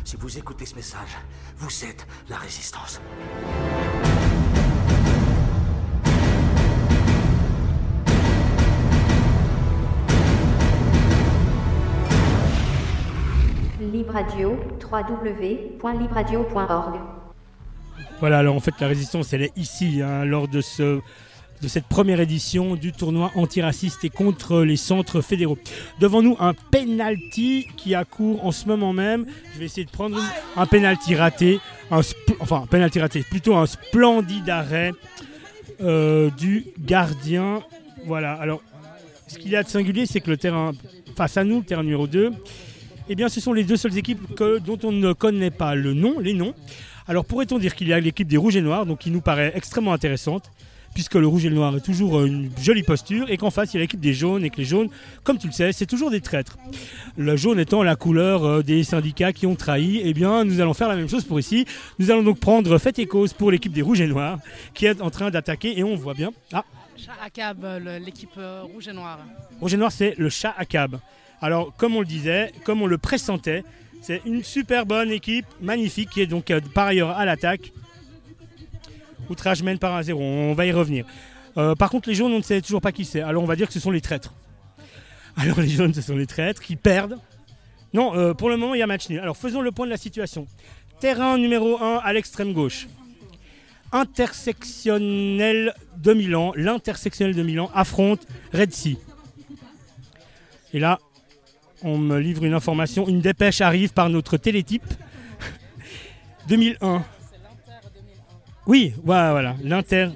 Si vous écoutez ce message, vous êtes la résistance. Libre Radio, www.libradio.org. Voilà, alors en fait la résistance elle est ici, lors de cette première édition du tournoi antiraciste et contre les centres fédéraux. Devant nous un penalty qui accourt en ce moment même. Je vais essayer de prendre un penalty raté, plutôt un splendide arrêt du gardien. Voilà, alors ce qu'il y a de singulier, c'est que le terrain face à nous, le terrain numéro 2, eh bien ce sont les deux seules équipes dont on ne connaît pas les noms. Alors pourrait-on dire qu'il y a l'équipe des Rouges et Noirs, donc qui nous paraît extrêmement intéressante, puisque le rouge et le noir est toujours une jolie posture, et qu'en face il y a l'équipe des jaunes, et que les jaunes, comme tu le sais, c'est toujours des traîtres. Le jaune étant la couleur des syndicats qui ont trahi, eh bien nous allons faire la même chose pour ici. Nous allons donc prendre fait et cause pour l'équipe des rouges et noirs, qui est en train d'attaquer, et on voit bien... Chat à cab, l'équipe rouge et noire. Rouge et noir, c'est le chat à cab. Alors, comme on le disait, comme on le pressentait, c'est une super bonne équipe, magnifique, qui est donc par ailleurs à l'attaque. Outrage mène par 1-0, on va y revenir. Par contre, les jaunes, on ne sait toujours pas qui c'est. Alors, on va dire que ce sont les traîtres. Alors, les jaunes, ce sont les traîtres qui perdent. Non, pour le moment, il y a match nul. Alors, faisons le point de la situation. Terrain numéro 1 à l'extrême gauche. Intersectionnel de Milan. L'intersectionnel de Milan affronte Red Sea. Et là, on me livre une information. Une dépêche arrive par notre télétype. 2001. Oui, voilà, l'Inter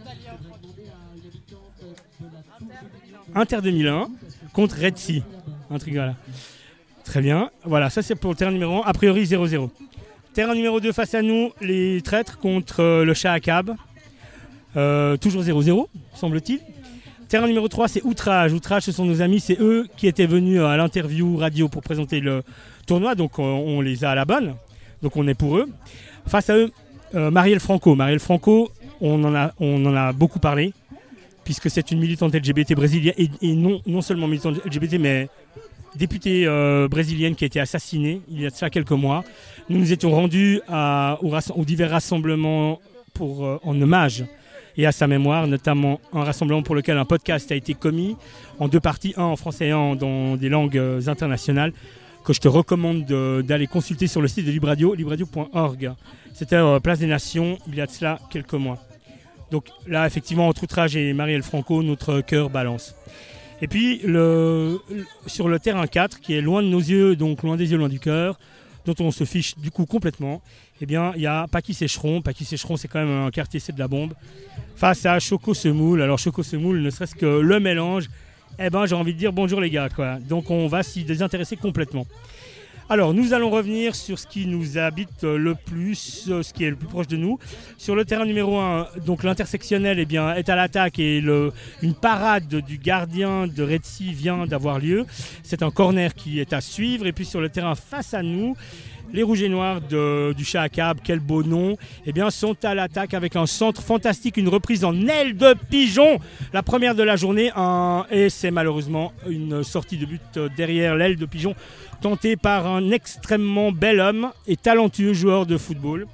2001 contre Red Sea. Un truc, voilà. Très bien. Voilà, ça c'est pour le terrain numéro 1. A priori 0-0. Terrain numéro 2 face à nous, les traîtres contre le chat à cab. Toujours 0-0, semble-t-il. Terrain numéro 3, c'est Outrage. Outrage, ce sont nos amis, c'est eux qui étaient venus à l'interview radio pour présenter le tournoi. Donc on les a à la bonne. Donc on est pour eux. Face à eux, Marielle Franco. Marielle Franco, on en a beaucoup parlé, puisque c'est une militante LGBT brésilienne, et non seulement militante LGBT, mais députée brésilienne qui a été assassinée il y a de ça quelques mois. Nous nous étions rendus aux divers rassemblements en hommage et à sa mémoire, notamment un rassemblement pour lequel un podcast a été commis en 2 parties, un en français et un dans des langues internationales, que je te recommande d'aller consulter sur le site de Libre Radio, libreradio.org. C'était Place des Nations, il y a de cela quelques mois. Donc là, effectivement, entre Outrage et Marielle Franco, notre cœur balance. Et puis, sur le terrain 4, qui est loin de nos yeux, donc loin des yeux, loin du cœur, dont on se fiche du coup complètement, eh bien, il y a Paquis-Sécheron. Paquis-Sécheron, c'est quand même un quartier, c'est de la bombe. Face à Choco-Semoule. Alors, Choco-Semoule, ne serait-ce que le mélange, eh ben, j'ai envie de dire bonjour les gars, quoi. Donc, on va s'y désintéresser complètement. Alors, nous allons revenir sur ce qui nous habite le plus, ce qui est le plus proche de nous. Sur le terrain numéro 1, donc l'intersectionnel est à l'attaque et une parade du gardien de Red Sea vient d'avoir lieu. C'est un corner qui est à suivre. Et puis sur le terrain face à nous, les Rouges et Noirs du chat à cab, quel beau nom, sont à l'attaque avec un centre fantastique, une reprise en aile de pigeon. La première de la journée, et c'est malheureusement une sortie de but derrière l'aile de pigeon, tentée par un extrêmement bel homme et talentueux joueur de football.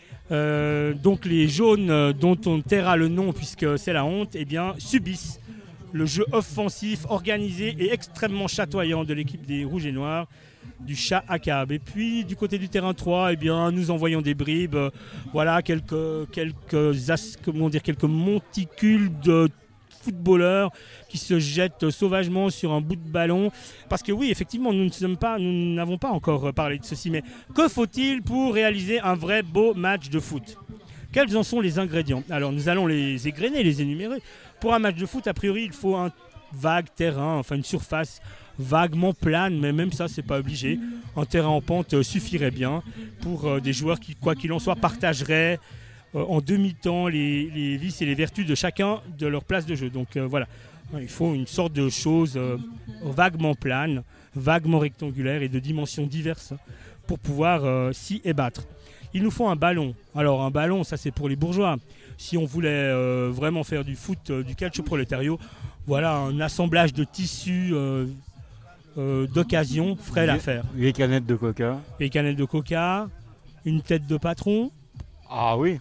Donc les jaunes, dont on taira le nom puisque c'est la honte, subissent le jeu offensif, organisé et extrêmement chatoyant de l'équipe des Rouges et Noirs, du chat à cab. Et puis du côté du terrain 3, nous envoyons des bribes, quelques monticules de footballeurs qui se jettent sauvagement sur un bout de ballon. Parce que oui, effectivement, nous n'avons pas encore parlé de ceci, mais que faut-il pour réaliser un vrai beau match de foot ? Quels en sont les ingrédients ? Alors nous allons les égrener, les énumérer. Pour un match de foot, a priori, il faut un vague terrain, une surface vaguement plane, mais même ça, c'est pas obligé. Un terrain en pente suffirait bien pour des joueurs qui, quoi qu'il en soit, partageraient en demi-temps les vices et les vertus de chacun de leur place de jeu. Donc voilà, il faut une sorte de chose vaguement plane, vaguement rectangulaire et de dimensions diverses pour pouvoir s'y ébattre. Il nous faut un ballon. Alors un ballon, ça c'est pour les bourgeois. Si on voulait vraiment faire du foot, du calcio prolétario, voilà, un assemblage de tissus d'occasion ferait l'affaire. Les canettes de coca. Les canettes de coca, une tête de patron. Ah oui.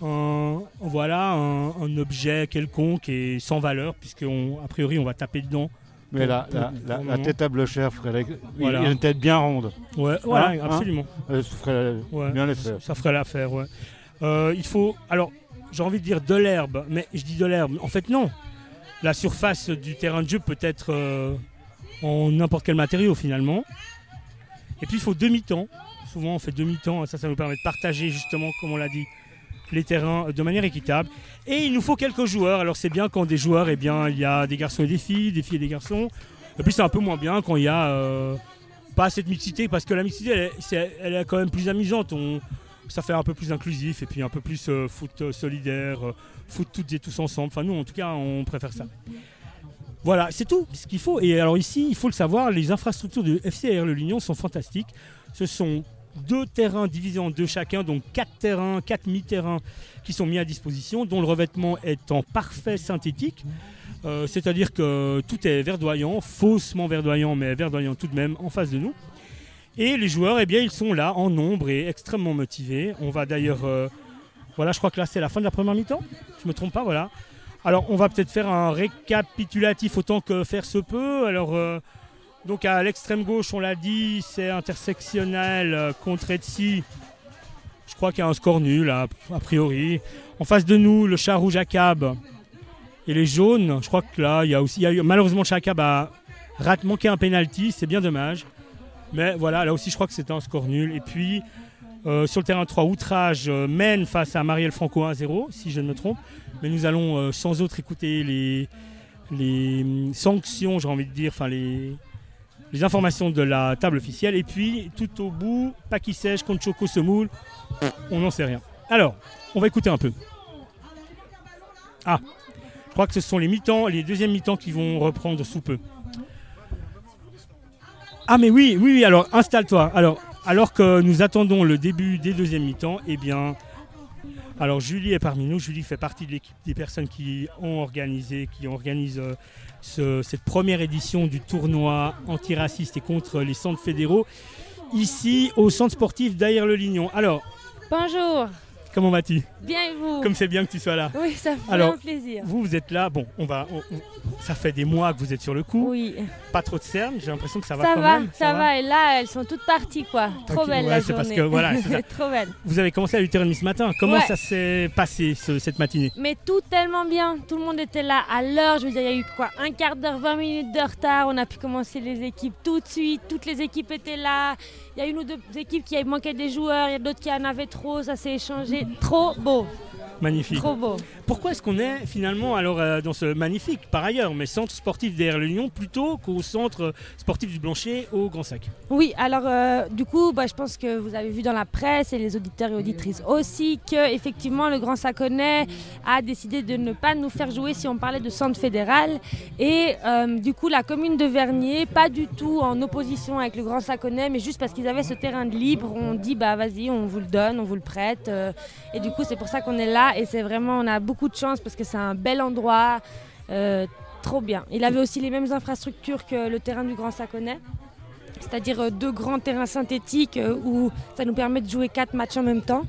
Un objet quelconque et sans valeur, puisqu'à priori on va taper dedans. Mais la tête à Blocher ferait il y a une tête bien ronde. Ouais, voilà, absolument. Ça ferait bien l'affaire. Ça ferait l'affaire, ouais. Il faut, alors, j'ai envie de dire de l'herbe, mais je dis de l'herbe. En fait, non. La surface du terrain de jeu peut être en n'importe quel matériau finalement. Et puis il faut demi-temps. Souvent on fait demi-temps, ça nous permet de partager justement, comme on l'a dit, les terrains de manière équitable. Et il nous faut quelques joueurs. Alors c'est bien quand des joueurs, il y a des garçons et des filles et des garçons. Et puis c'est un peu moins bien quand il y a pas cette mixité, parce que la mixité elle est quand même plus amusante. Ça fait un peu plus inclusif et puis un peu plus foot solidaire, foot toutes et tous ensemble. Enfin nous en tout cas on préfère ça. Voilà, c'est tout ce qu'il faut. Et alors ici, il faut le savoir, les infrastructures de FC AR Le Lignon sont fantastiques. Ce sont 2 terrains divisés en 2 chacun, donc 4 mi-terrains qui sont mis à disposition, dont le revêtement est en parfait synthétique. C'est-à-dire que tout est verdoyant, faussement verdoyant, mais verdoyant tout de même en face de nous. Et les joueurs, ils sont là en nombre et extrêmement motivés. On va d'ailleurs... je crois que là c'est la fin de la première mi-temps. Je ne me trompe pas, voilà. Alors on va peut-être faire un récapitulatif autant que faire se peut. Alors donc à l'extrême gauche, on l'a dit, c'est intersectionnel contre Etsy. Je crois qu'il y a un score nul a priori. En face de nous, le chat rouge à cab et les jaunes. Je crois que là, il y a eu malheureusement le chat à cab a manqué un penalty, c'est bien dommage. Mais voilà, là aussi je crois que c'est un score nul. Et puis sur le terrain 3, Outrage mène face à Marielle Franco 1-0, si je ne me trompe. Mais nous allons sans autre écouter les sanctions, j'ai envie de dire, enfin les informations de la table officielle. Et puis tout au bout, Paki Sèche contre Choco Semoule, on n'en sait rien. Alors, on va écouter un peu. Je crois que ce sont les deuxièmes mi-temps qui vont reprendre sous peu. Ah mais oui, alors installe-toi. Alors que nous attendons le début des deuxièmes mi-temps, alors Julie est parmi nous. Julie fait partie de l'équipe des personnes qui organisent cette première édition du tournoi antiraciste et contre les centres fédéraux, ici au centre sportif d'AR Le Lignon. Alors, bonjour. Comment vas-tu ? Bien et vous ? Comme c'est bien que tu sois là. Oui, ça fait un plaisir. Vous êtes là. Bon, ça fait des mois que vous êtes sur le coup. Oui. Pas trop de cernes, j'ai l'impression que ça va quand même. Ça va. Et là, elles sont toutes parties, quoi. Trop belle la journée. Parce que voilà, c'est trop belle. Vous avez commencé à 8h30 ce matin. Comment ça s'est passé cette matinée ? Mais tout tellement bien. Tout le monde était là à l'heure. Je veux dire, il y a eu un quart d'heure, 20 minutes de retard. On a pu commencer les équipes tout de suite. Toutes les équipes étaient là. Il y a une ou deux équipes qui manquaient des joueurs. Il y a d'autres qui en avaient trop. Ça s'est échangé. Trop beau. Magnifique. Trop beau. Pourquoi est-ce qu'on est finalement dans ce magnifique, par ailleurs, mais centre sportif d'AR Le Lignon plutôt qu'au centre sportif du Blanchet au Grand Sac ? Oui, alors du coup, je pense que vous avez vu dans la presse et les auditeurs et auditrices aussi que effectivement le Grand Saconnet a décidé de ne pas nous faire jouer si on parlait de centre fédéral. Et du coup, la commune de Vernier, pas du tout en opposition avec le Grand Saconnet, mais juste parce qu'ils avaient ce terrain de libre, on dit vas-y, on vous le donne, on vous le prête. Et du coup, c'est pour ça qu'on est là et c'est vraiment, on a beaucoup de chance parce que c'est un bel endroit, trop bien. Il avait aussi les mêmes infrastructures que le terrain du Grand Saconnet, c'est-à-dire 2 grands terrains synthétiques où ça nous permet de jouer 4 matchs en même temps.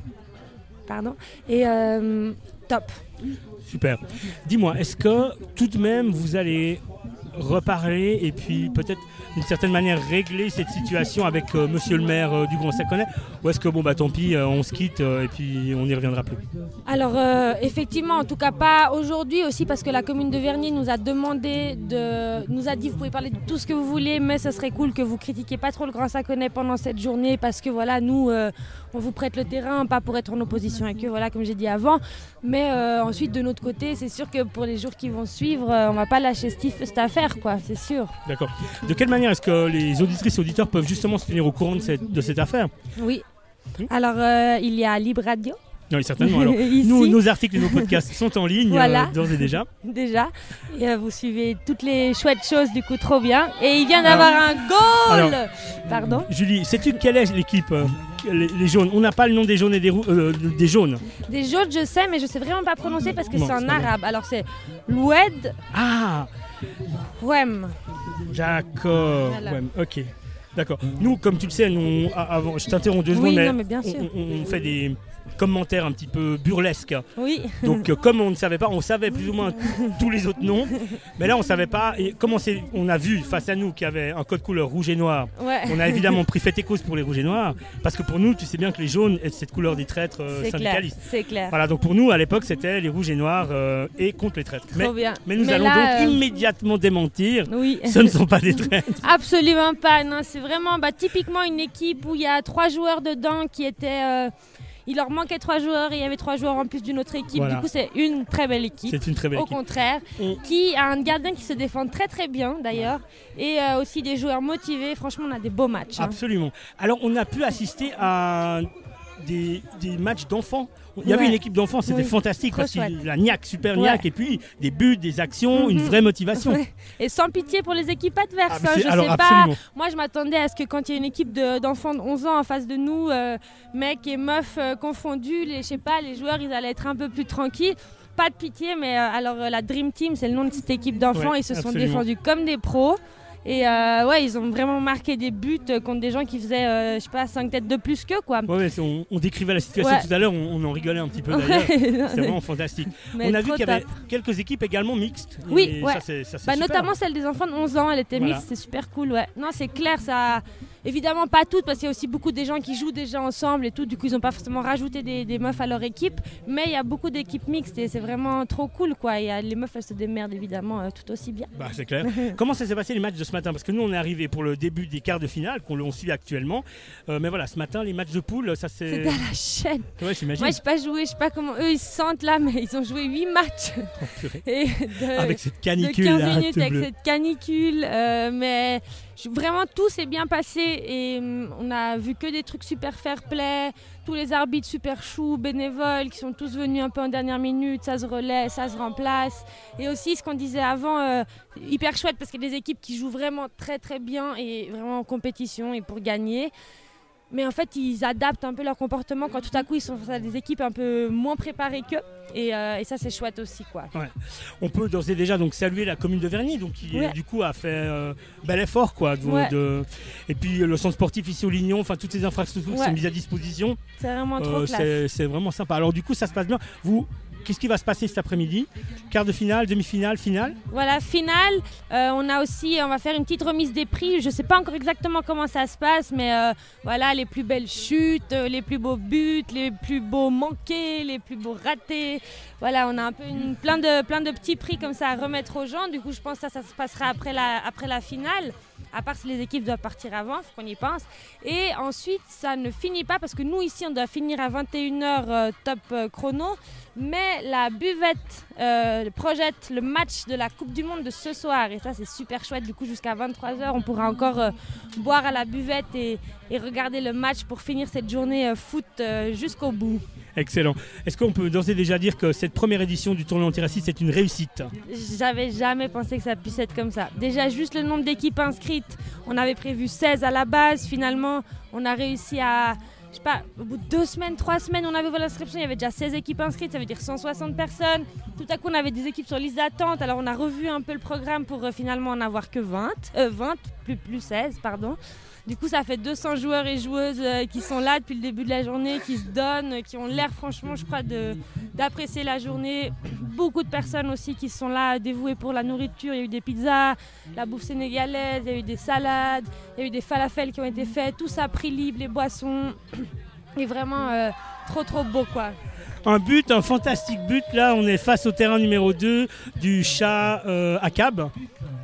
Et top. Super. Dis-moi, est-ce que tout de même vous allez reparler et puis peut-être d'une certaine manière régler cette situation avec monsieur le maire du Grand Saconnet, ou est-ce que tant pis, on se quitte et puis on n'y reviendra plus ? Alors effectivement, en tout cas pas aujourd'hui, aussi parce que la commune de Vernier nous a demandé nous a dit vous pouvez parler de tout ce que vous voulez, mais ce serait cool que vous critiquiez pas trop le Grand Saconnet pendant cette journée, parce que voilà, nous on vous prête le terrain, pas pour être en opposition avec eux, voilà, comme j'ai dit avant, mais ensuite de notre côté, c'est sûr que pour les jours qui vont suivre, on va pas lâcher cette affaire, quoi, c'est sûr. D'accord. De quelle manière est-ce que les auditrices et auditeurs peuvent justement se tenir au courant de cette affaire ? Oui. Alors il y a Libre Radio. Oui, certainement. Alors, nos articles et nos podcasts sont en ligne, voilà. D'ores et déjà. Et vous suivez toutes les chouettes choses, du coup, trop bien. Et il vient d'avoir un goal. Pardon. Julie, sais-tu quelle est l'équipe les jaunes. On n'a pas le nom des jaunes et des jaunes. Des jaunes, je sais, mais je sais vraiment pas prononcer parce que c'est en arabe. Alors c'est Loued. Ah. Ouem. D'accord. Voilà. Ouem, ok. D'accord. Nous, comme tu le sais, avant, je t'interromps 2 secondes, mais bien sûr. On fait des commentaires un petit peu burlesques. Oui. Donc, comme on ne savait pas, on savait plus ou moins tous les autres noms, mais là, on ne savait pas. Et comme on a vu face à nous qu'il y avait un code couleur rouge et noir, on a évidemment pris fait et cause pour les rouges et noirs, parce que pour nous, tu sais bien que les jaunes, c'est cette couleur des traîtres syndicalistes. C'est clair. Voilà, donc pour nous, à l'époque, c'était les rouges et noirs et contre les traîtres. Mais nous allons donc immédiatement démentir. Oui. Ce ne sont pas des traîtres. Absolument pas. Non, c'est vraiment typiquement une équipe où il y a 3 joueurs dedans qui étaient. Il leur manquait 3 joueurs et il y avait 3 joueurs en plus d'une autre équipe. Voilà. Du coup, c'est une très belle équipe. C'est une très belle équipe. Au contraire, qui a un gardien qui se défend très très bien d'ailleurs et aussi des joueurs motivés. Franchement, on a des beaux matchs. Absolument. Alors, on a pu assister à des matchs d'enfants. Il y avait une équipe d'enfants, c'était fantastique parce qu'il y a la niaque, super niaque, et puis des buts, des actions, une vraie motivation. Ouais. Et sans pitié pour les équipes adverses. Je sais pas. Absolument. Moi, je m'attendais à ce que quand il y a une équipe d'enfants de 11 ans en face de nous, mecs et meufs confondus, les joueurs, ils allaient être un peu plus tranquilles. Pas de pitié, mais alors la Dream Team, c'est le nom de cette équipe d'enfants. Ils se sont défendus comme des pros. Et ils ont vraiment marqué des buts contre des gens qui faisaient, 5 têtes de plus qu'eux, quoi. On décrivait la situation tout à l'heure, on en rigolait un petit peu d'ailleurs. C'est vraiment fantastique. On a vu qu'il y avait quelques équipes également mixtes. Oui, ça, c'est super. Notamment celle des enfants de 11 ans, elle était mixte, c'est super cool, Non, c'est clair, ça... Évidemment pas toutes, parce qu'il y a aussi beaucoup des gens qui jouent déjà ensemble et tout, du coup ils n'ont pas forcément rajouté des meufs à leur équipe, mais il y a beaucoup d'équipes mixtes et c'est vraiment trop cool, quoi. Les meufs, elles se démerdent évidemment tout aussi bien. C'est clair. Comment ça s'est passé les matchs de ce matin? Parce que nous on est arrivé pour le début des quarts de finale, qu'on suit actuellement, mais voilà, ce matin les matchs de poule, ça c'est... C'était à la chaîne. Ouais, j'imagine. Moi j'ai pas joué, je sais pas comment eux ils se sentent là, mais ils ont joué 8 matchs. Avec cette canicule de 15 là, minutes avec cette canicule, mais... Vraiment tout s'est bien passé et on a vu que des trucs super fair play, tous les arbitres super choux, bénévoles qui sont tous venus un peu en dernière minute, ça se relaie, ça se remplace. Et aussi ce qu'on disait avant, hyper chouette parce qu'il y a des équipes qui jouent vraiment très très bien et vraiment en compétition et pour gagner. Mais en fait, ils adaptent un peu leur comportement quand tout à coup ils sont face à des équipes un peu moins préparées qu'eux. Et ça, c'est chouette aussi, quoi. Ouais. On peut d'ores et déjà donc saluer la commune de Verny, donc qui du coup a fait bel effort, quoi. Et puis le centre sportif ici au Lignon, enfin toutes ces infrastructures qui sont mises à disposition. C'est vraiment trop classe. C'est vraiment sympa. Alors du coup, ça se passe bien. Qu'est-ce qui va se passer cet après-midi? Quart de finale, demi-finale, finale? Voilà, finale. On va faire une petite remise des prix. Je ne sais pas encore exactement comment ça se passe, mais voilà, les plus belles chutes, les plus beaux buts, les plus beaux manqués, les plus beaux ratés. Voilà, on a un peu plein de petits prix comme ça à remettre aux gens. Du coup, je pense que ça se passera après la finale. À part si les équipes doivent partir avant, il faut qu'on y pense. Et ensuite, ça ne finit pas parce que nous, ici, on doit finir à 21h top chrono. Mais la buvette projette le match de la Coupe du Monde de ce soir. Et ça, c'est super chouette. Du coup, jusqu'à 23h, on pourra encore boire à la buvette et regarder le match pour finir cette journée foot jusqu'au bout. Excellent. Est-ce qu'on peut d'ores et déjà dire que cette première édition du tournoi antiraciste est une réussite? J'avais jamais pensé que ça puisse être comme ça. Déjà, juste le nombre d'équipes inscrites, on avait prévu 16 à la base. Finalement, on a réussi à... Je sais pas, au bout de 2 semaines, 3 semaines, on avait vu l'inscription, il y avait déjà 16 équipes inscrites, ça veut dire 160 personnes. Tout à coup, on avait des équipes sur liste d'attente, alors on a revu un peu le programme pour finalement en avoir que 20 plus 16, pardon. Du coup, ça fait 200 joueurs et joueuses qui sont là depuis le début de la journée, qui se donnent, qui ont l'air franchement, je crois, d'apprécier la journée. Beaucoup de personnes aussi qui sont là, dévouées pour la nourriture. Il y a eu des pizzas, la bouffe sénégalaise, il y a eu des salades, il y a eu des falafels qui ont été faits, tout ça prix libre, les boissons. Et vraiment trop beau, quoi. Un fantastique but. Là, on est face au terrain numéro 2 du Chat à Cab.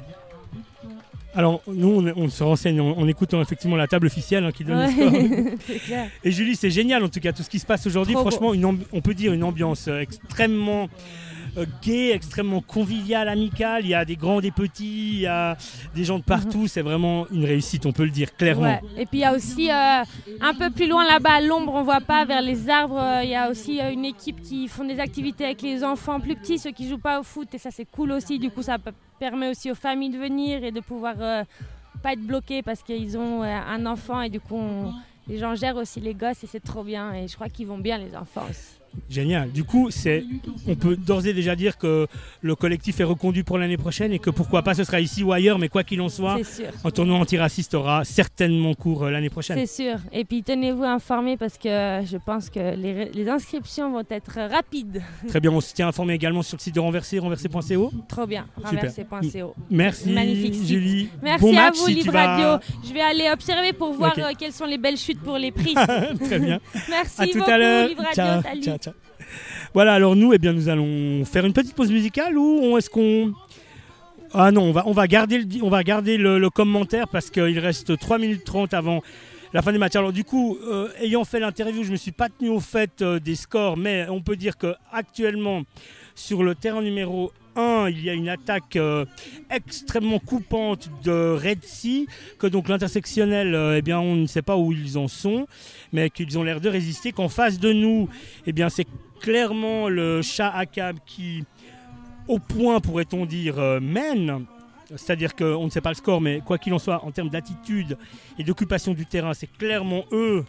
Alors, nous, on se renseigne en écoutant effectivement la table officielle qui donne le score. Et Julie, c'est génial en tout cas, tout ce qui se passe aujourd'hui. Franchement, on peut dire une ambiance extrêmement gaie, extrêmement conviviale, amicale. Il y a des grands, des petits, il y a des gens de partout. C'est vraiment une réussite, on peut le dire clairement. Ouais. Et puis il y a aussi un peu plus loin là-bas, à l'ombre, on ne voit pas, vers les arbres, il y a aussi une équipe qui font des activités avec les enfants plus petits, ceux qui ne jouent pas au foot. Et ça, c'est cool aussi. Du coup, ça permet aussi aux familles de venir et de pouvoir pas être bloqués parce qu'ils ont un enfant. Et du coup, les gens gèrent aussi les gosses et c'est trop bien. Et je crois qu'ils vont bien, les enfants aussi. Génial. Du coup, on peut d'ores et déjà dire que le collectif est reconduit pour l'année prochaine et que pourquoi pas, ce sera ici ou ailleurs, mais quoi qu'il en soit, un tournoi antiraciste aura certainement cours l'année prochaine. C'est sûr. Et puis tenez-vous informés parce que je pense que les inscriptions vont être rapides. Très bien, on se tient informé également sur le site de Renversé, renversé.co. Trop bien, renversé.co. Merci Magnifique site. Julie. Merci bon à match, vous, Libre Radio. Je vais aller observer pour voir quelles sont les belles chutes pour les prix. Très bien. Merci à tout beaucoup, à l'heure. Libre Radio. Ciao. Voilà, alors nous, nous allons faire une petite pause musicale ou est-ce qu'on... Ah non, on va garder le commentaire parce qu'il reste 3 minutes 30 avant la fin du match. Alors du coup, ayant fait l'interview, je ne me suis pas tenu au fait des scores, mais on peut dire qu'actuellement, sur le terrain numéro 1, il y a une attaque extrêmement coupante de Red Sea, que donc l'intersectionnel, on ne sait pas où ils en sont, mais qu'ils ont l'air de résister, qu'en face de nous, c'est clairement le Shah Akkab qui, au point pourrait-on dire, mène. C'est-à-dire qu'on ne sait pas le score, mais quoi qu'il en soit, en termes d'attitude et d'occupation du terrain, c'est clairement eux.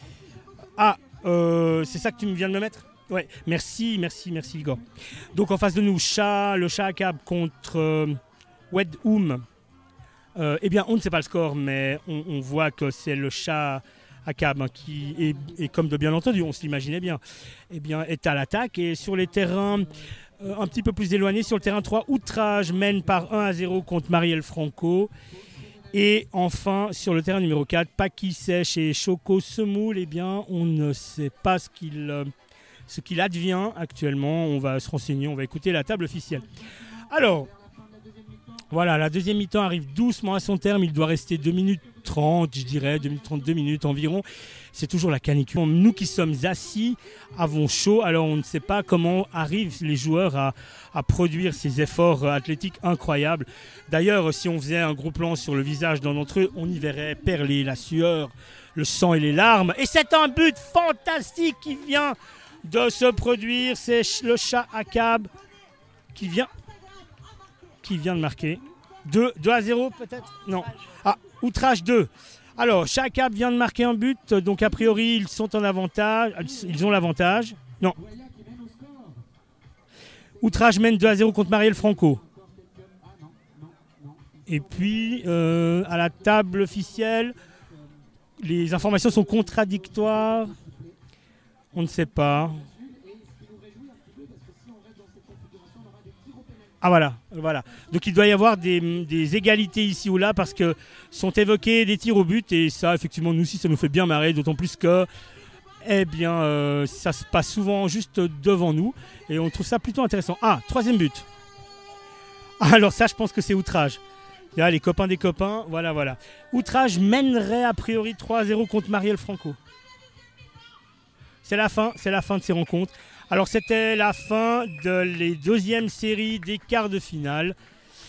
C'est ça que tu viens de me mettre ? Ouais, merci Igor. Donc en face de nous, le Shah Akkab contre Wed Oum. On ne sait pas le score, mais on voit que c'est le Shah Akkab qui est comme de bien entendu, on se l'imaginait bien, est à l'attaque. Et sur les terrains un petit peu plus éloignés, sur le terrain 3, Outrage mène par 1-0 contre Marielle Franco. Et enfin, sur le terrain numéro 4, Paki Sèche et Choco Semoule, on ne sait pas ce qu'il advient actuellement. On va se renseigner, on va écouter la table officielle. Alors, voilà, la deuxième mi-temps arrive doucement à son terme. Il doit rester 2 minutes 30, je dirais, 2 minutes 30, 2 minutes environ. C'est toujours la canicule. Nous qui sommes assis avons chaud, alors on ne sait pas comment arrivent les joueurs à produire ces efforts athlétiques incroyables. D'ailleurs, si on faisait un gros plan sur le visage d'un d'entre eux, on y verrait perler la sueur, le sang et les larmes. Et c'est un but fantastique qui vient de se produire. C'est le Shah Akkab qui vient de marquer. 2-0 peut-être ? Non. Outrage 2. Alors, Shah Akkab vient de marquer un but, donc a priori ils sont en avantage. Ils ont l'avantage. Non. Outrage mène 2-0 contre Marielle Franco. Et puis, à la table officielle, les informations sont contradictoires. On ne sait pas. Voilà. Donc il doit y avoir des égalités ici ou là parce que sont évoqués des tirs au but et ça, effectivement, nous aussi, ça nous fait bien marrer, d'autant plus que, ça se passe souvent juste devant nous et on trouve ça plutôt intéressant. Troisième but. Alors ça, je pense que c'est Outrage. Là, les copains des copains, voilà. Outrage mènerait a priori 3-0 contre Marielle Franco. C'est la fin de ces rencontres. Alors c'était la fin de les deuxièmes séries des quarts de finale.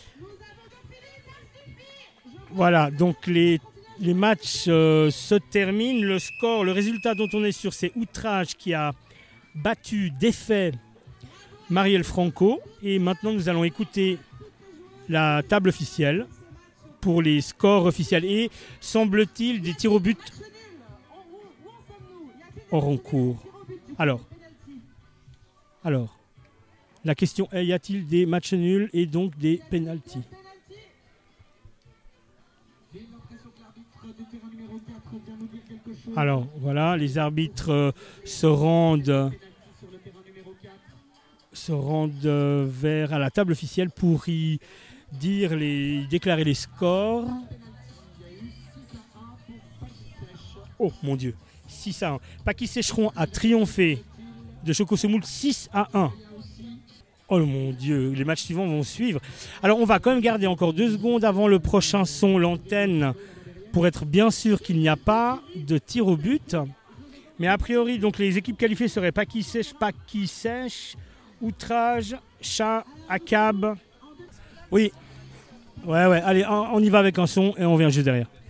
Voilà, donc les matchs se terminent. Le résultat dont on est sûr, c'est Outrage qui a défait Marielle Franco. Et maintenant, nous allons écouter la table officielle pour les scores officiels. Et semble-t-il des tirs au but auront cours. Alors, la question est, y a-t-il des matchs nuls et donc des pénaltys ? Alors, voilà, les arbitres se rendent à la table officielle pour y déclarer les scores. Oh, mon Dieu, 6-1. Paki Sécheron a triomphé de Choco Semoule 6-1. Oh mon Dieu, les matchs suivants vont suivre. Alors on va quand même garder encore 2 secondes avant le prochain son, l'antenne, pour être bien sûr qu'il n'y a pas de tir au but. Mais a priori, donc les équipes qualifiées seraient Paki Sèche, Outrage, Shah Akkab. Oui, ouais, allez, on y va avec un son et on vient juste derrière.